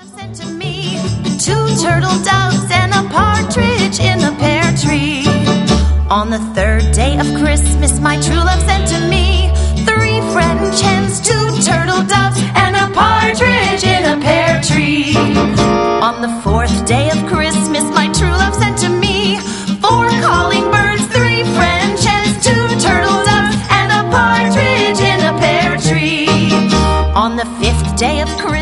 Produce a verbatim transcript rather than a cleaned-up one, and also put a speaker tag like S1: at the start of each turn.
S1: Sent to me two turtle doves and a partridge in a pear tree. On the third day of Christmas, my true love sent to me three French hens, two turtle doves, and a partridge in a pear tree. On the fourth day of Christmas, my true love sent to me four calling birds, three French hens, two turtle doves, and a partridge in a pear tree. On the fifth day of Christmas,